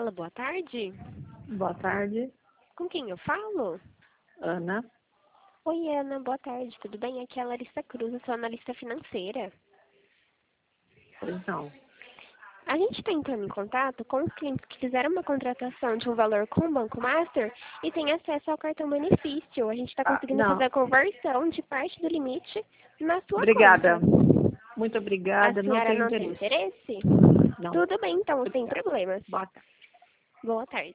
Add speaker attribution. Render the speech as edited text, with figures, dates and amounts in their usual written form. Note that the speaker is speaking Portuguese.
Speaker 1: Alô, boa tarde.
Speaker 2: Boa tarde,
Speaker 1: Com quem eu falo?
Speaker 2: Ana.
Speaker 1: Oi, Ana, boa tarde, tudo bem? Aqui é a Larissa Cruz, eu sou analista financeira.
Speaker 2: Pois não.
Speaker 1: A gente está entrando em contato com os clientes que fizeram uma contratação de um valor com o Banco Master e têm acesso ao cartão benefício. A gente está conseguindo fazer
Speaker 2: Não,
Speaker 1: a conversão de parte do limite na sua
Speaker 2: obrigada.
Speaker 1: conta.
Speaker 2: Muito
Speaker 1: A
Speaker 2: obrigada, não
Speaker 1: senhora
Speaker 2: tenho
Speaker 1: não tem
Speaker 2: interesse.
Speaker 1: interesse?
Speaker 2: Não.
Speaker 1: Tudo bem, então, sem
Speaker 2: Obrigada.
Speaker 1: problemas.
Speaker 2: Boa tarde.
Speaker 1: Boa tarde.